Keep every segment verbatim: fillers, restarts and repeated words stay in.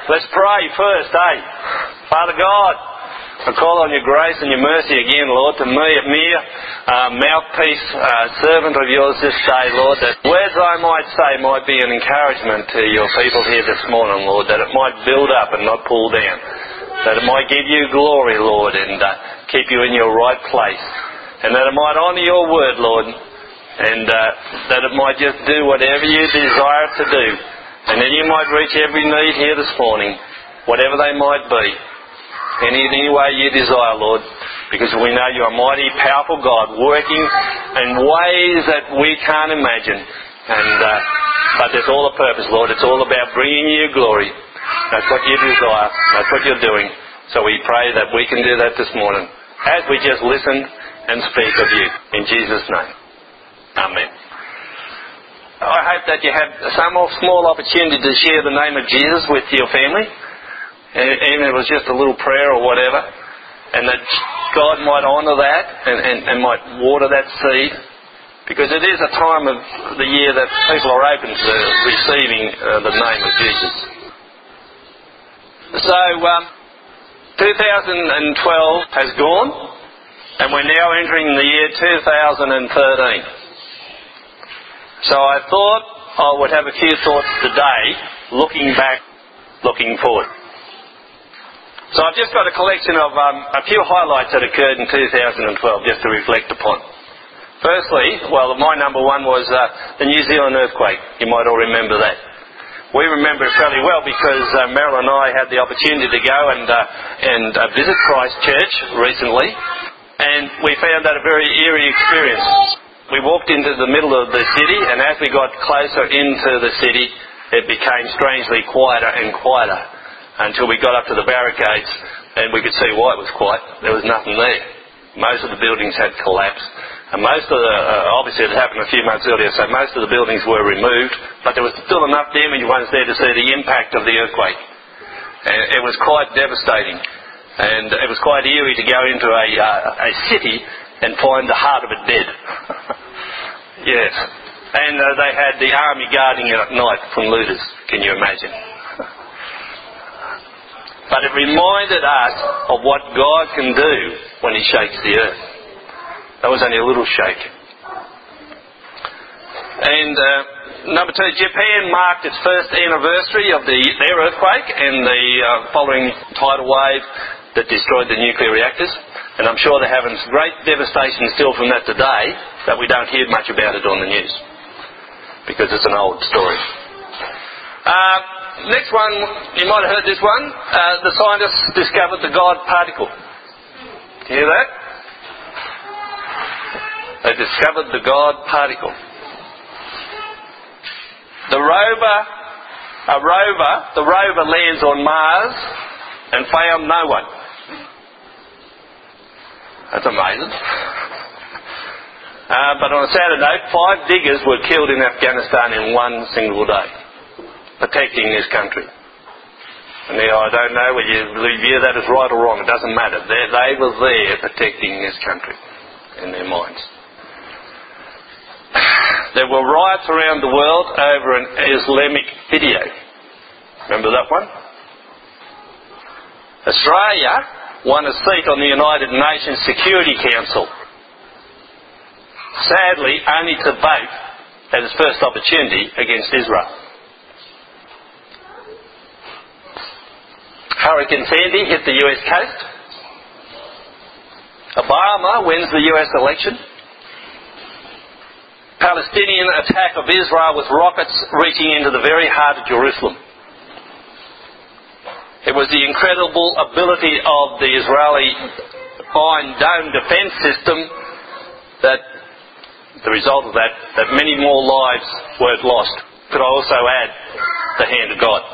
Let's pray first, eh? Father God, I call on your grace and your mercy again, Lord, to me, a mere uh, mouthpiece, uh, servant of yours this day, Lord, that words I might say might be an encouragement to your people here this morning, Lord, that it might build up and not pull down, that it might give you glory, Lord, and uh, keep you in your right place, and that it might honour your word, Lord, and uh, that it might just do whatever you desire it to do, and that you might reach every need here this morning, whatever they might be. In any way you desire, Lord, because we know you're a mighty, powerful God, working in ways that we can't imagine. And uh, but there's all a purpose, Lord. It's all about bringing you glory. That's what you desire. That's what you're doing. So we pray that we can do that this morning, as we just listen and speak of you. In Jesus' name. Amen. I hope that you have some small opportunity to share the name of Jesus with your family. Even if it was just a little prayer or whatever, and that God might honour that and, and, and might water that seed, because it is a time of the year that people are open to receiving uh, the name of Jesus. So, um, two thousand twelve has gone, and we're now entering the year two thousand thirteen. So I thought I would have a few thoughts today, looking back, looking forward. So I've just got a collection of um, a few highlights that occurred in two thousand twelve just to reflect upon. Firstly, well, my number one was uh, the New Zealand earthquake. You might all remember that. We remember it fairly well because uh, Meryl and I had the opportunity to go and, uh, and uh, visit Christchurch recently, and we found that a very eerie experience. We walked into the middle of the city, and as we got closer into the city, it became strangely quieter and quieter, until we got up to the barricades and we could see why it was quiet. There was nothing there. Most of the buildings had collapsed. And most of the, uh, obviously it happened a few months earlier, so most of the buildings were removed, but there was still enough damaged ones there to see the impact of the earthquake. And it was quite devastating. And it was quite eerie to go into a, uh, a city and find the heart of it dead. Yes. And uh, they had the army guarding it at night from looters. Can you imagine? But it reminded us of what God can do when He shakes the earth. That was only a little shake. And uh, number two, Japan marked its first anniversary of the, their earthquake and the uh, following tidal wave that destroyed the nuclear reactors. And I'm sure they're having great devastation still from that today, but we don't hear much about it on the news because it's an old story. Uh, Next one, you might have heard this one. Uh, the scientists discovered the God particle. Do you hear that? They discovered the God particle. The rover, a rover, the rover lands on Mars and found no one. That's amazing. Uh, but on a sadder note, five diggers were killed in Afghanistan in one single day, protecting this country. And now I don't know whether you view that as right or wrong. It doesn't matter. They, they were there protecting this country in their minds. There were riots around the world over an Islamic video. Remember that one? Australia won a seat on the United Nations Security Council. Sadly, only to vote at its first opportunity against Israel. Hurricane Sandy hit the U S coast. Obama wins the U S election. Palestinian attack of Israel with rockets reaching into the very heart of Jerusalem. It was the incredible ability of the Israeli Iron Dome defence system that, the result of that, that many more lives were lost. Could I also add the hand of God?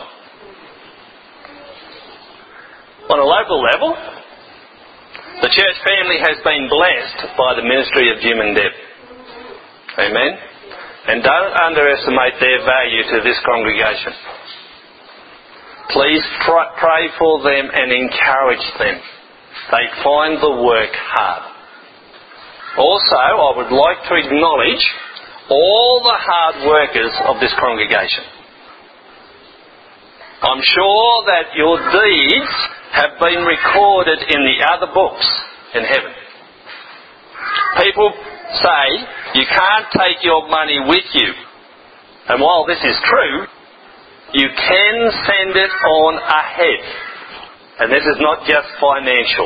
On a local level, the church family has been blessed by the ministry of Jim and Deb. Amen? And don't underestimate their value to this congregation. Please pr- pray for them and encourage them. They find the work hard. Also, I would like to acknowledge all the hard workers of this congregation. I'm sure that your deeds have been recorded in the other books in heaven. People say you can't take your money with you. And while this is true, you can send it on ahead. And this is not just financial.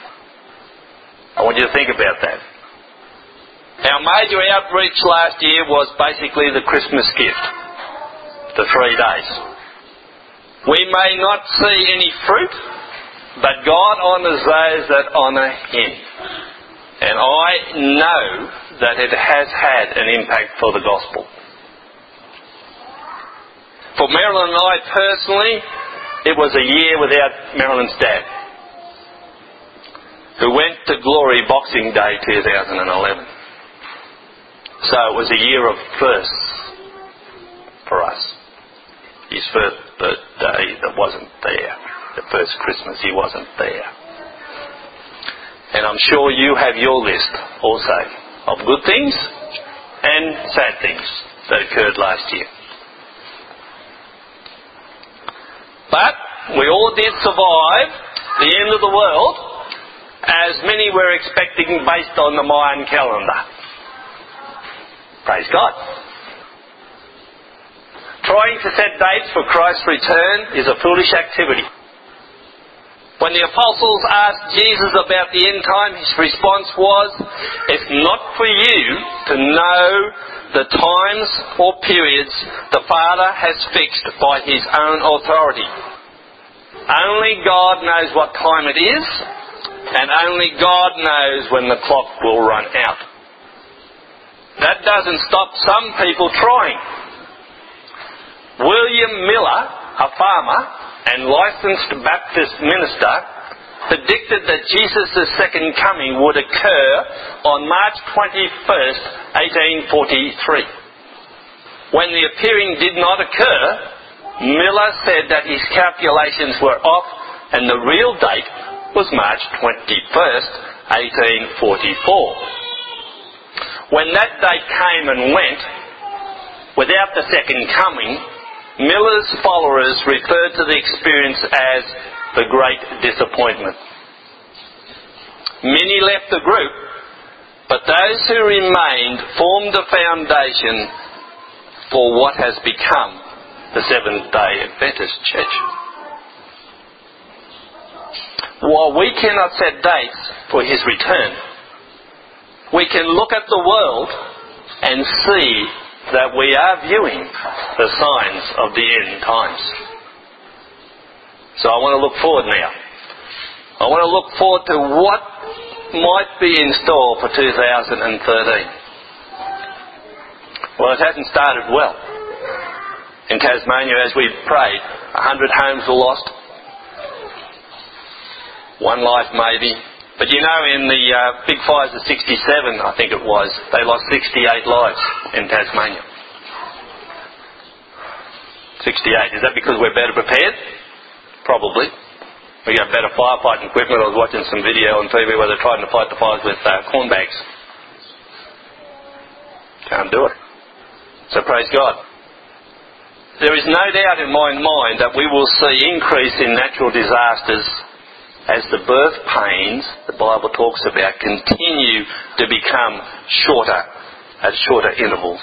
I want you to think about that. Our major outreach last year was basically the Christmas gift. The three days. We may not see any fruit, but God honours those that honour Him. And I know that it has had an impact for the gospel. For Marilyn and I personally, it was a year without Marilyn's dad, who went to glory Boxing Day two thousand eleven. So it was a year of firsts for us. His first birthday that wasn't there. The first Christmas he wasn't there. And I'm sure you have your list also of good things and sad things that occurred last year. But we all did survive the end of the world, as many were expecting based on the Mayan calendar. Praise God. Trying to set dates for Christ's return is a foolish activity. When the apostles asked Jesus about the end time, his response was, it's not for you to know the times or periods the Father has fixed by his own authority. Only God knows what time it is, and only God knows when the clock will run out. That doesn't stop some people trying. William Miller, a farmer and licensed Baptist minister, predicted that Jesus' second coming would occur on March twenty-first, eighteen forty-three. When the appearing did not occur, Miller said that his calculations were off and the real date was March twenty-first, eighteen forty-four. When that date came and went, without the second coming, Miller's followers referred to the experience as the Great Disappointment. Many left the group, but those who remained formed the foundation for what has become the Seventh-day Adventist Church. While we cannot set dates for his return, we can look at the world and see that we are viewing the signs of the end times. So I want to look forward now. I want to look forward to what might be in store for two thousand thirteen. Well, it hasn't started well. In Tasmania, as we prayed, a hundred homes were lost. One life maybe. But you know, in the uh, big fires of sixty-seven, I think it was, they lost sixty-eight lives in Tasmania. sixty-eight. Is that because we're better prepared? Probably. We got better firefighting equipment. I was watching some video on T V where they're trying to fight the fires with uh, corn bags. Can't do it. So praise God. There is no doubt in my mind that we will see increase in natural disasters as the birth pains the Bible talks about continue to become shorter at shorter intervals.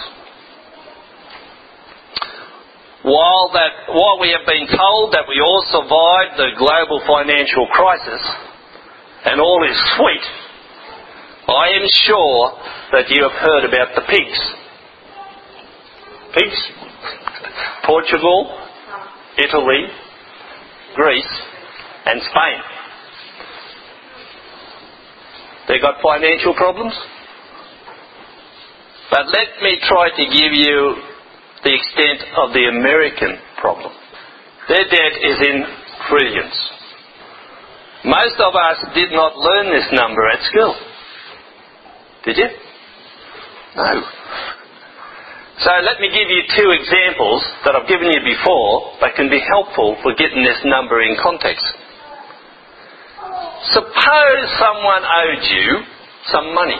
While that, while we have been told that we all survived the global financial crisis and all is sweet, I am sure that you have heard about the pigs. Pigs? Portugal, Italy, Greece, and Spain. They got financial problems? But let me try to give you the extent of the American problem. Their debt is in trillions. Most of us did not learn this number at school. Did you? No. So let me give you two examples that I've given you before that can be helpful for getting this number in context. Suppose someone owed you some money.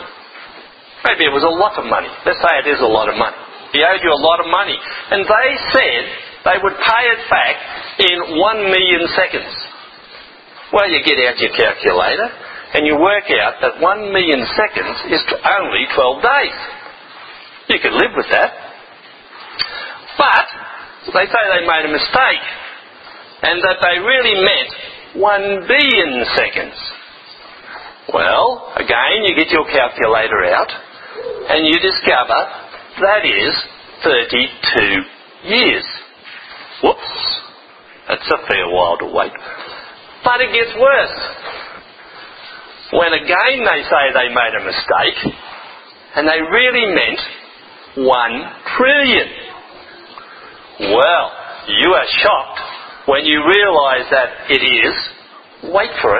Maybe it was a lot of money. Let's say it is a lot of money. He owed you a lot of money. And they said they would pay it back in one million seconds. Well, you get out your calculator and you work out that one million seconds is only twelve days. You could live with that. But they say they made a mistake and that they really meant one billion seconds. Well, again, you get your calculator out and you discover that is thirty-two years. Whoops. That's a fair while to wait. But it gets worse. When again they say they made a mistake and they really meant one trillion. Well, you are shocked when you realise that it is, wait for it,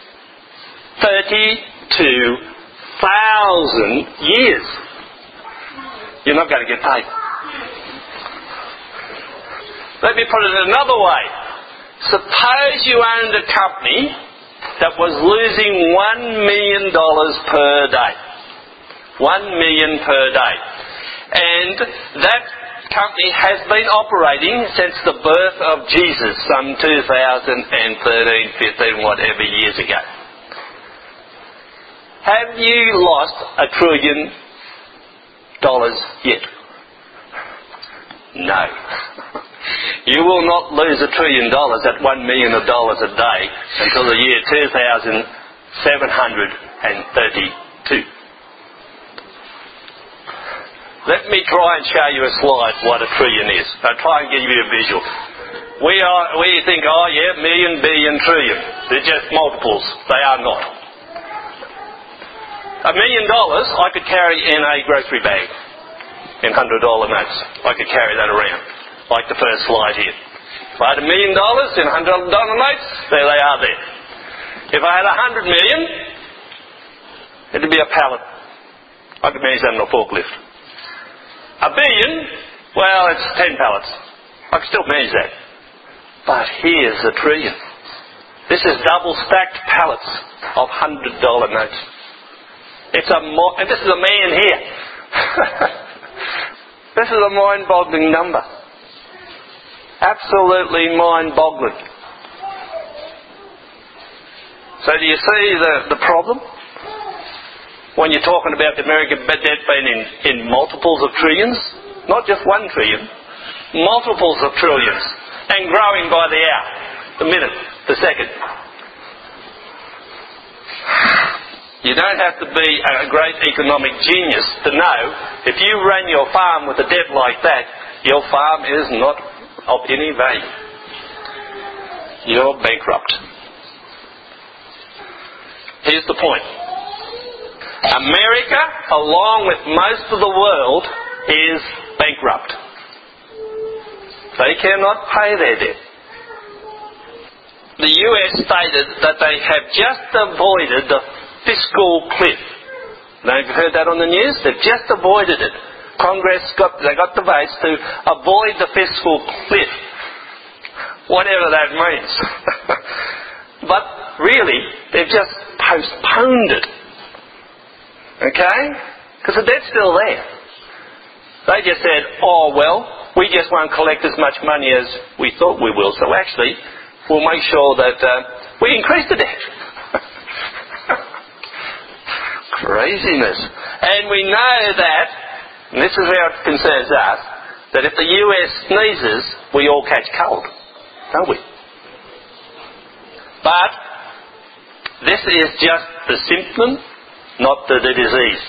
thirty-two thousand years. You're not going to get paid. Let me put it another way. Suppose you owned a company that was losing one million dollars per day. One million per day. And that company has been operating since the birth of Jesus, some two thousand thirteen, fifteen, whatever years ago. Have you lost a trillion dollars yet? No. You will not lose a trillion dollars at one million dollars a day until the year two thousand seven hundred thirty-two. Let me try and show you a slide what a trillion is. I'll try and give you a visual. We are we think, oh yeah, million, billion, trillion. They're just multiples. They are not. A million dollars I could carry in a grocery bag in one hundred dollar notes. I could carry that around, like the first slide here. If I had a million dollars in one hundred dollar notes, there they are there. If I had a hundred million, it'd be a pallet. I could manage that on a forklift. A billion, well, it's ten pallets. I can still manage that. But here's a trillion. This is double stacked pallets of one hundred dollar notes. It's a mo- and this is a man here. This is a mind-boggling number. Absolutely mind-boggling. So do you see the, the problem? When you're talking about the American debt being in, in multiples of trillions, not just one trillion, multiples of trillions, and growing by the hour, the minute, the second. You don't have to be a great economic genius to know if you run your farm with a debt like that, your farm is not of any value. You're bankrupt. Here's the point. America, along with most of the world, is bankrupt. They cannot pay their debt. The U S stated that they have just avoided the fiscal cliff. Now, you've heard that on the news? They've just avoided it. Congress got, they got the votes to avoid the fiscal cliff. Whatever that means. But really, they've just postponed it. Okay? Because the debt's still there. They just said, oh well, we just won't collect as much money as we thought we will, so actually we'll make sure that uh, we increase the debt. Craziness. And we know that, and this is how it concerns us, that if the U S sneezes, we all catch cold, don't we? But this is just the symptom, not the, the disease.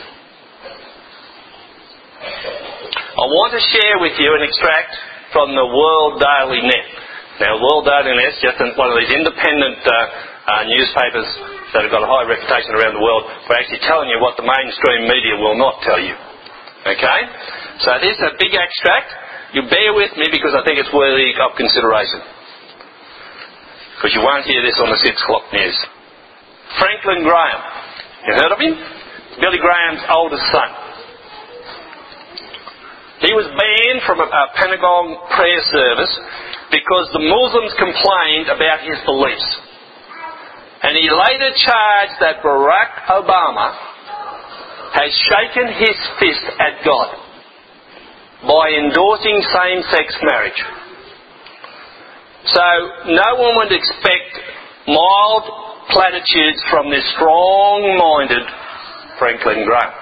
I want to share with you an extract from the World Daily Net. Now, World Daily Net is just one of these independent uh, uh, newspapers that have got a high reputation around the world for actually telling you what the mainstream media will not tell you. Okay? So this is a big extract. You bear with me because I think it's worthy of consideration. Because you won't hear this on the six o'clock news. Franklin Graham. You heard of him? Billy Graham's oldest son. He was banned from a, a Pentagon prayer service because the Muslims complained about his beliefs. And he later charged that Barack Obama has shaken his fist at God by endorsing same-sex marriage. So no one would expect mild platitudes from this strong-minded Franklin Graham.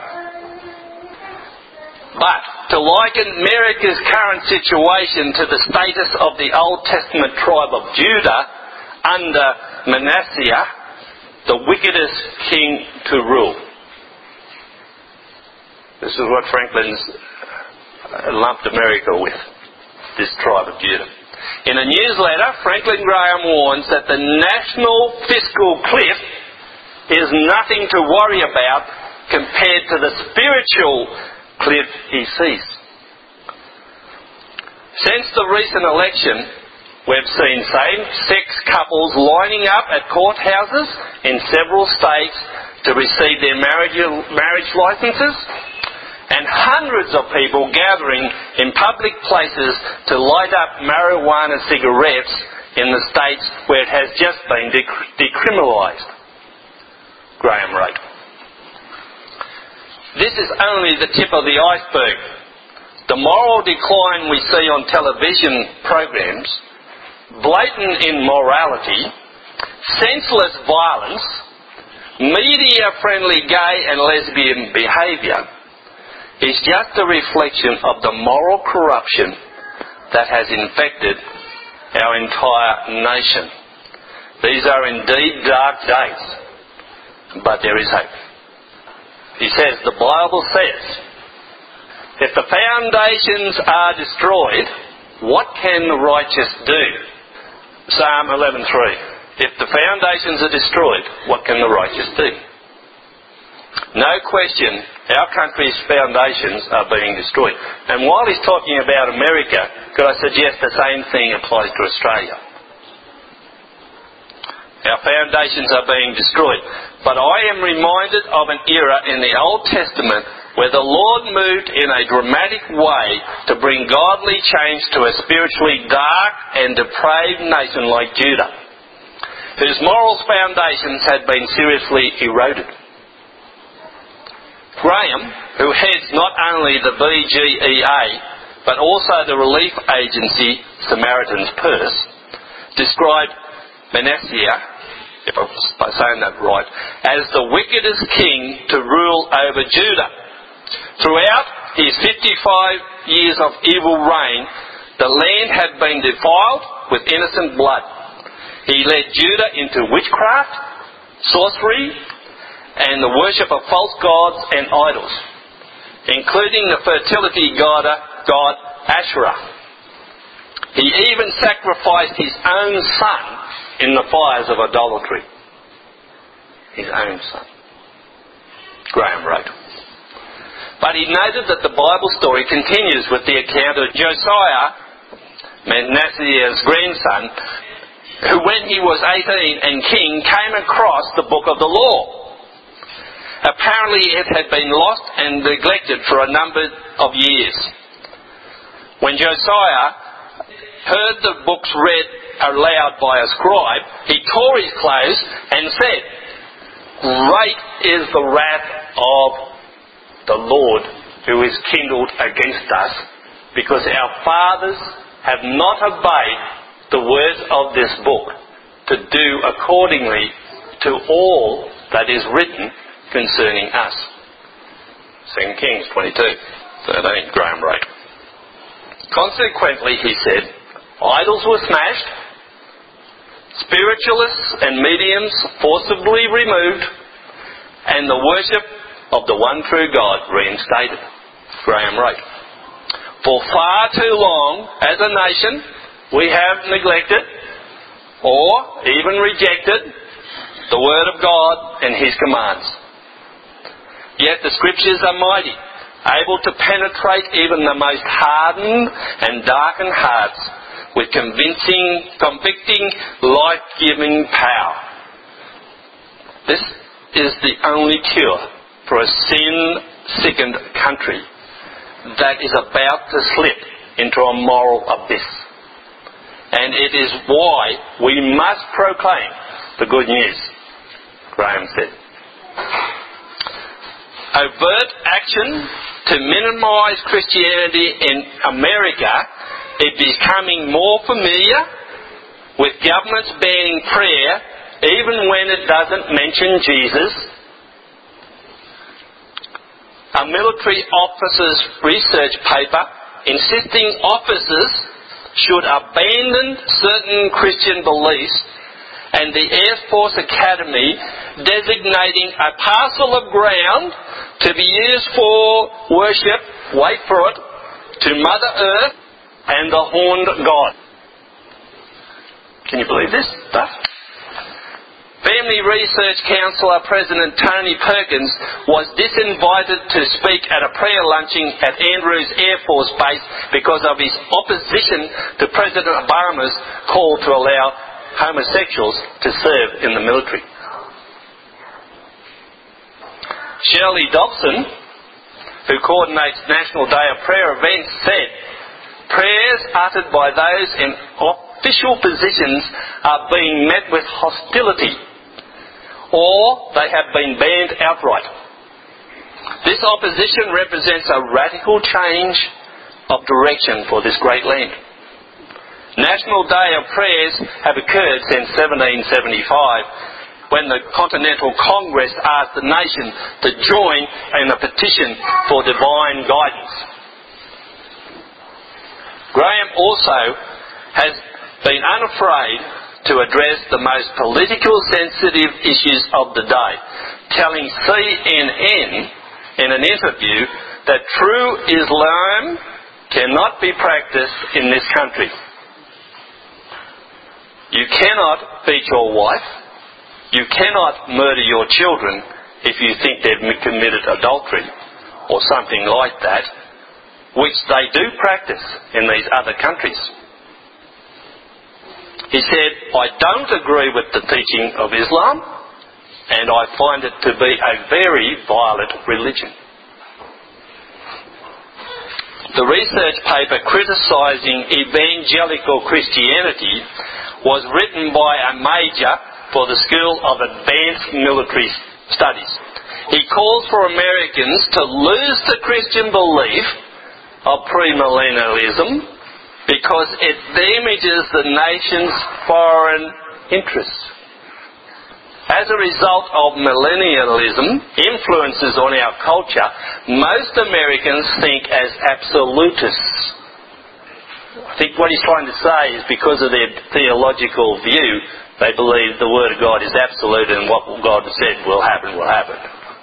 But to liken America's current situation to the status of the Old Testament tribe of Judah under Manasseh, the wickedest king to rule. This is what Franklin's lumped America with, this tribe of Judah. In a newsletter, Franklin Graham warns that the national fiscal cliff is nothing to worry about compared to the spiritual cliff he sees. Since the recent election, we've seen same-sex couples lining up at courthouses in several states to receive their marriage, marriage licences, and hundreds of people gathering in public places to light up marijuana cigarettes in the states where it has just been dec- decriminalised. Graham wrote. This is only the tip of the iceberg. The moral decline we see on television programs, blatant immorality, senseless violence, media-friendly gay and lesbian behaviour is just a reflection of the moral corruption that has infected our entire nation. These are indeed dark days, but there is hope. He says, the Bible says, if the foundations are destroyed, what can the righteous do? Psalm eleven three. If the foundations are destroyed, what can the righteous do? No question, our country's foundations are being destroyed. And while he's talking about America, could I suggest the same thing applies to Australia? Our foundations are being destroyed. But I am reminded of an era in the Old Testament where the Lord moved in a dramatic way to bring godly change to a spiritually dark and depraved nation like Judah, whose moral foundations had been seriously eroded. Graham, who heads not only the B G E A but also the relief agency Samaritan's Purse, described Manasseh, if I'm saying that right, as the wickedest king to rule over Judah. Throughout his fifty-five years of evil reign, the land had been defiled with innocent blood. He led Judah into witchcraft, sorcery, and the worship of false gods and idols, including the fertility god, god Asherah. He even sacrificed his own son in the fires of idolatry. His own son. Graham wrote. But he noted that the Bible story continues with the account of Josiah, Manasseh's grandson, who when he was eighteen and king came across the book of the law. Apparently it had been lost and neglected for a number of years. When Josiah heard the books read aloud by a scribe, he tore his clothes and said, "Great is the wrath of the Lord who is kindled against us, because our fathers have not obeyed the words of this book to do accordingly to all that is written concerning us." Second Kings twenty-two thirteen, Graham wrote. Consequently, he said, idols were smashed, spiritualists and mediums forcibly removed, and the worship of the one true God reinstated. Graham wrote. For far too long, as a nation, we have neglected or even rejected the Word of God and His commands. Yet the Scriptures are mighty, able to penetrate even the most hardened and darkened hearts with convincing, convicting, life-giving power. This is the only cure for a sin-sickened country that is about to slip into a moral abyss. And it is why we must proclaim the good news, Graham said. Overt action to minimise Christianity in America is becoming more familiar with governments banning prayer even when it doesn't mention Jesus. A military officer's research paper insisting officers should abandon certain Christian beliefs, and the Air Force Academy designating a parcel of ground to be used for worship, wait for it, to Mother Earth and the horned god. Can you believe this stuff? Family Research Counsellor President Tony Perkins was disinvited to speak at a prayer luncheon at Andrews Air Force Base because of his opposition to President Obama's call to allow homosexuals to serve in the military. Shirley Dobson, who coordinates National Day of Prayer events, said, "Prayers uttered by those in official positions are being met with hostility, or they have been banned outright. This opposition represents a radical change of direction for this great land." National Day of Prayers have occurred since seventeen seventy-five, when the Continental Congress asked the nation to join in a petition for divine guidance. Graham also has been unafraid to address the most political sensitive issues of the day, telling C N N in an interview that true Islam cannot be practiced in this country. You cannot beat your wife, you cannot murder your children if you think they've committed adultery or something like that, which they do practice in these other countries. He said, "I don't agree with the teaching of Islam, and I find it to be a very violent religion." The research paper criticising evangelical Christianity was written by a major for the School of Advanced Military Studies. He calls for Americans to lose the Christian belief of premillennialism because it damages the nation's foreign interests. As a result of millennialism influences on our culture, most Americans think as absolutists. I think what he's trying to say is because of their theological view, they believe the Word of God is absolute and what God said will happen, will happen.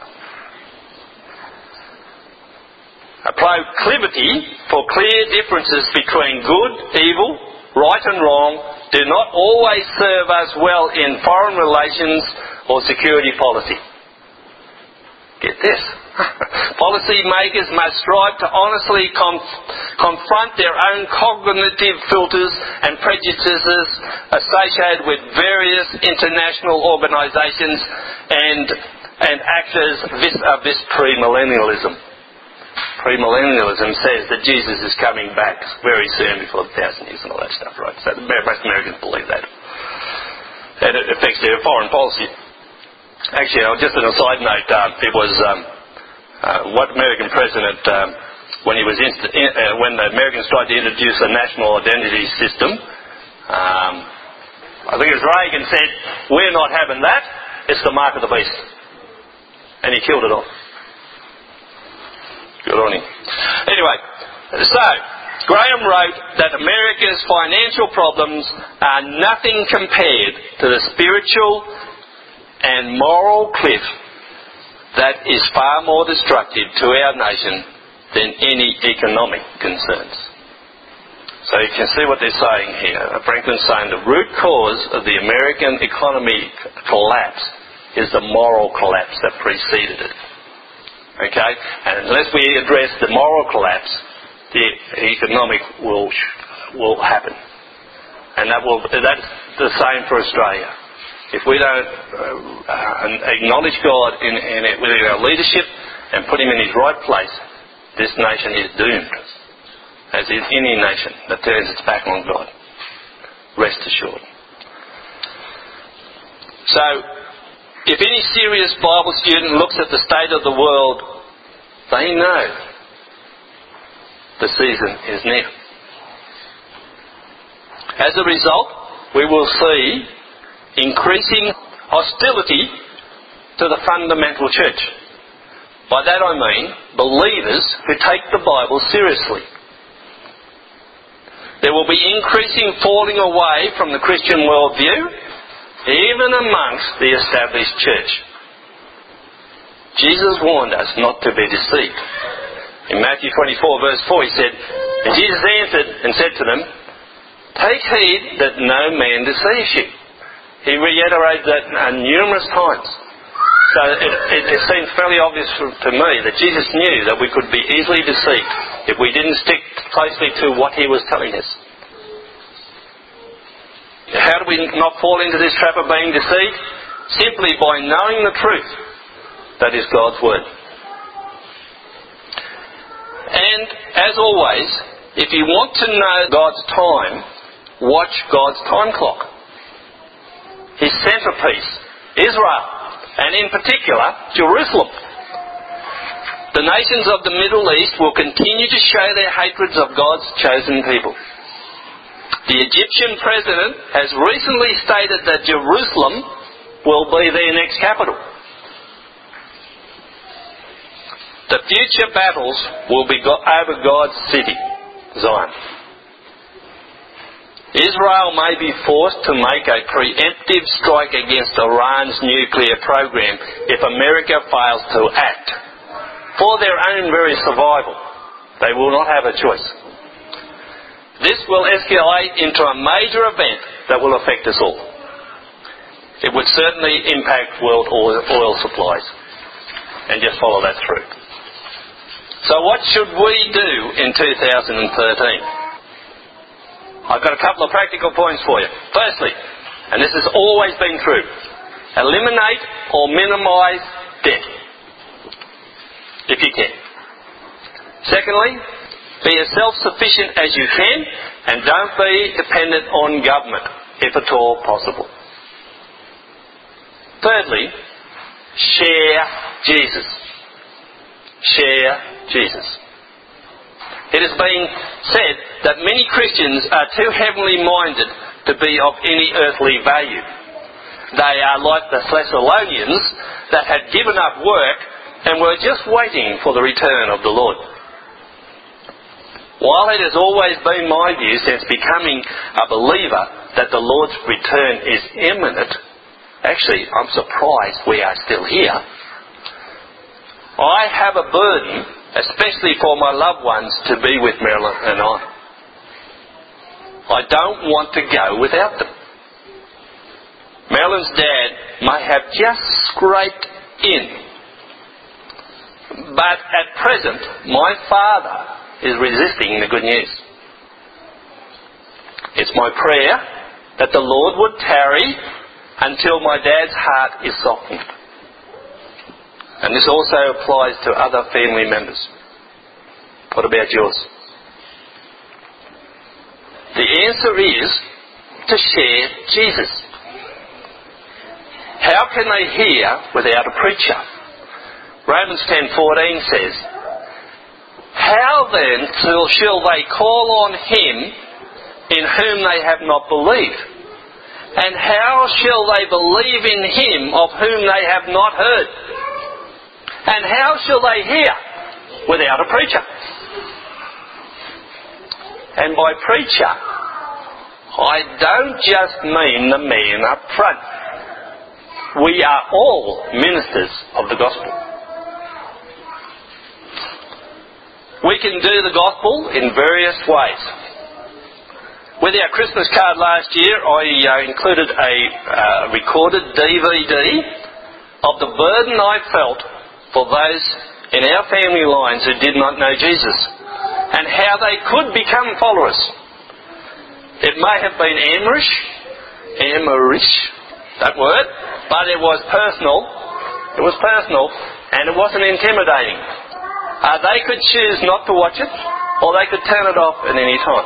A proclivity for clear differences between good, evil, right and wrong do not always serve us well in foreign relations or security policy. Get this. Policy makers must strive to honestly conf- confront their own cognitive filters and prejudices associated with various international organisations and, and actors vis-a-vis premillennialism. Premillennialism says that Jesus is coming back very soon, before the thousand years and all that stuff, right? So most Americans believe that. And it affects their foreign policy. Actually, just an aside note, um, it was um, uh, what American president, um, when he was inst- in, uh, when the Americans tried to introduce a national identity system, um, I think it was Reagan said, "We're not having that. It's the mark of the beast," and he killed it off. Good on him. Anyway, so Graham wrote that America's financial problems are nothing compared to the spiritual and moral cliff that is far more destructive to our nation than any economic concerns. So you can see what they're saying here. Franklin's saying the root cause of the American economy collapse is the moral collapse that preceded it. Okay? And unless we address the moral collapse, the economic will will happen. And that will that's the same for Australia. If we don't uh, acknowledge God in, in it, within our leadership and put Him in His right place, this nation is doomed. As is any nation that turns its back on God. Rest assured. So, if any serious Bible student looks at the state of the world, they know the season is near. As a result, we will see increasing hostility to the fundamental church. By that I mean believers who take the Bible seriously. There will be increasing falling away from the Christian worldview, even amongst the established church. Jesus warned us not to be deceived. In Matthew twenty-four verse four he said, "And Jesus answered and said to them, Take heed that no man deceives you." He reiterated that uh, numerous times. So it, it, it seems fairly obvious to me that Jesus knew that we could be easily deceived if we didn't stick closely to what he was telling us. How do we not fall into this trap of being deceived? Simply by knowing the truth. That is God's Word. And, as always, if you want to know God's time, watch God's time clock. His centrepiece, Israel, and in particular, Jerusalem. The nations of the Middle East will continue to show their hatreds of God's chosen people. The Egyptian president has recently stated that Jerusalem will be their next capital. The future battles will be over God's city, Zion. Israel may be forced to make a preemptive strike against Iran's nuclear program if America fails to act. For their own very survival, they will not have a choice. This will escalate into a major event that will affect us all. It would certainly impact world oil, oil supplies. And just follow that through. So what should we do in two thousand thirteen? I've got a couple of practical points for you. Firstly, and this has always been true, eliminate or minimise debt, if you can. Secondly, be as self-sufficient as you can and don't be dependent on government, if at all possible. Thirdly, share Jesus. Share Jesus. It has been said that many Christians are too heavenly minded to be of any earthly value. They are like the Thessalonians that had given up work and were just waiting for the return of the Lord. While it has always been my view since becoming a believer that the Lord's return is imminent, actually I'm surprised we are still here, I have a burden, especially for my loved ones, to be with Marilyn and I. I don't want to go without them. Marilyn's dad may have just scraped in, but at present my father is resisting the good news. It's my prayer that the Lord would tarry until my dad's heart is softened. And this also applies to other family members. What about yours? The answer is to share Jesus. How can they hear without a preacher? Romans ten fourteen says, How then shall they call on him in whom they have not believed? And how shall they believe in him of whom they have not heard? And how shall they hear without a preacher? And by preacher, I don't just mean the man up front. We are all ministers of the gospel. We can do the gospel in various ways. With our Christmas card last year, I uh, included a uh, recorded D V D of the burden I felt for those in our family lines who did not know Jesus and how they could become followers. It may have been Amrish, Amrish, that word, but it was personal. It was personal and it wasn't intimidating. Uh, they could choose not to watch it, or they could turn it off at any time.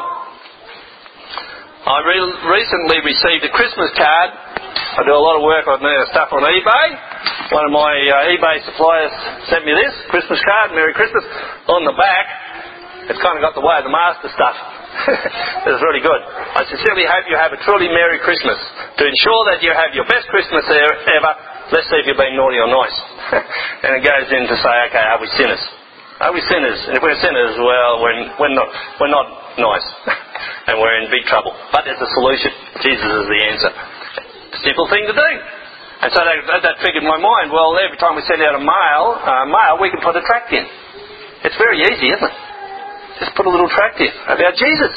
I re- recently received a Christmas card. I do a lot of work on uh, stuff on eBay. One of my uh, eBay suppliers sent me this Christmas card, Merry Christmas. On the back, it's kind of got the way of the master stuff. It was really good. I sincerely hope you have a truly Merry Christmas. To ensure that you have your best Christmas ever, let's see if you're being naughty or nice. And it goes in to say, okay, are we sinners? Are we sinners? And if we're sinners, well, we're, we're not we're not nice. And we're in big trouble. But there's a solution. Jesus is the answer. Simple thing to do. And so that, that triggered my mind. Well, every time we send out a mail, uh, mail, we can put a tract in. It's very easy, isn't it? Just put a little tract in about Jesus.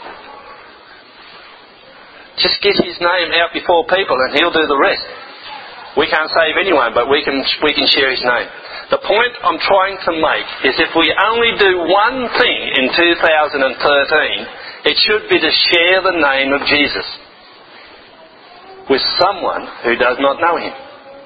Just get his name out before people and he'll do the rest. We can't save anyone, but we can we can share his name. The point I'm trying to make is if we only do one thing in two thousand thirteen, it should be to share the name of Jesus with someone who does not know him.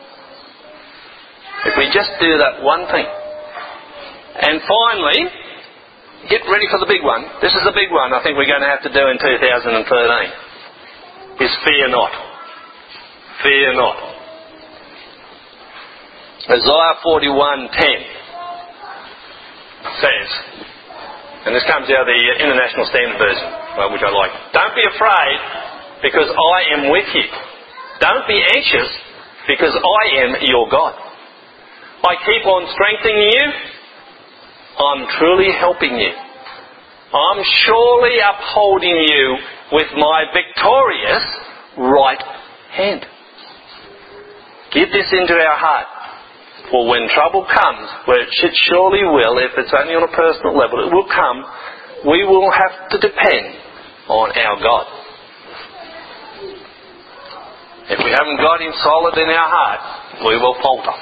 If we just do that one thing. And finally, get ready for the big one. This is the big one I think we're going to have to do in two thousand thirteen. Is fear not. Fear not. Isaiah forty-one ten says, and this comes out of the International Standard Version, which I like. Don't be afraid, because I am with you. Don't be anxious, because I am your God. I keep on strengthening you. I'm truly helping you. I'm surely upholding you with my victorious right hand. Get this into our heart. For when trouble comes, where it should surely will, if it's only on a personal level, it will come, we will have to depend on our God. If we haven't got him solid in our heart, we will falter.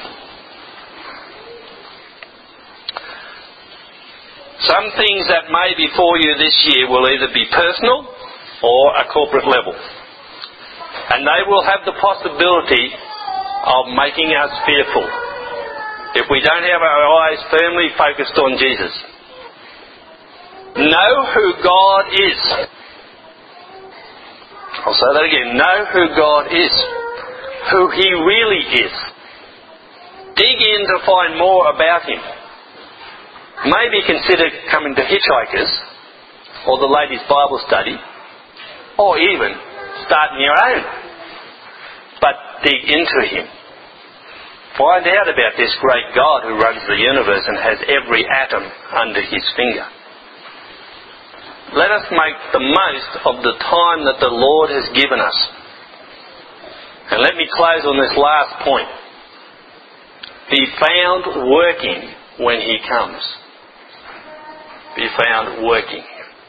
Some things that may be for you this year will either be personal or a corporate level. And they will have the possibility of making us fearful if we don't have our eyes firmly focused on Jesus. Know who God is. I'll say that again. Know who God is. Who he really is. Dig in to find more about him. Maybe consider coming to Hitchhikers or the Ladies' Bible Study, or even starting your own. But dig into him. Find out about this great God who runs the universe and has every atom under his finger. Let us make the most of the time that the Lord has given us. And let me close on this last point. Be found working when he comes. Be found working.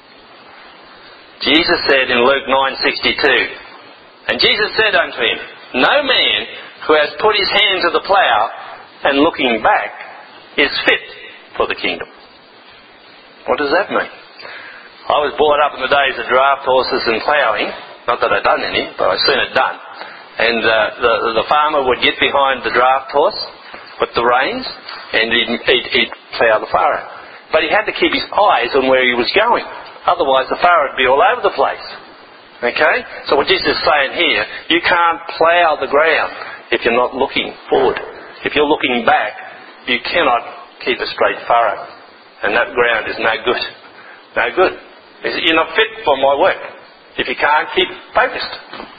Jesus said in Luke nine sixty-two, and Jesus said unto him, no man who has put his hand to the plough and looking back is fit for the kingdom. What does that mean? I was brought up in the days of draft horses and ploughing. Not that I'd done any, but I've seen it done. And uh, the, the farmer would get behind the draft horse with the reins and he'd, he'd, he'd plough the furrow. But he had to keep his eyes on where he was going. Otherwise the furrow would be all over the place. Okay? So what Jesus is saying here, you can't plough the ground if you're not looking forward. If you're looking back, you cannot keep a straight furrow. And that ground is no good. No good. You're not fit for my work if you can't keep focused.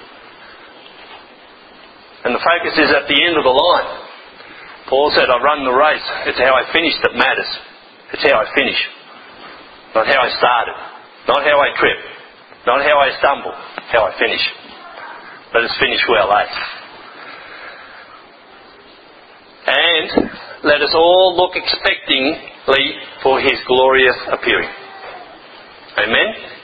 And the focus is at the end of the line. Paul said, I run the race. It's how I finish that matters. It's how I finish. Not how I started. Not how I trip. Not how I stumble. How I finish. Let us finish well, eh? And let us all look expectingly for his glorious appearing. Amen?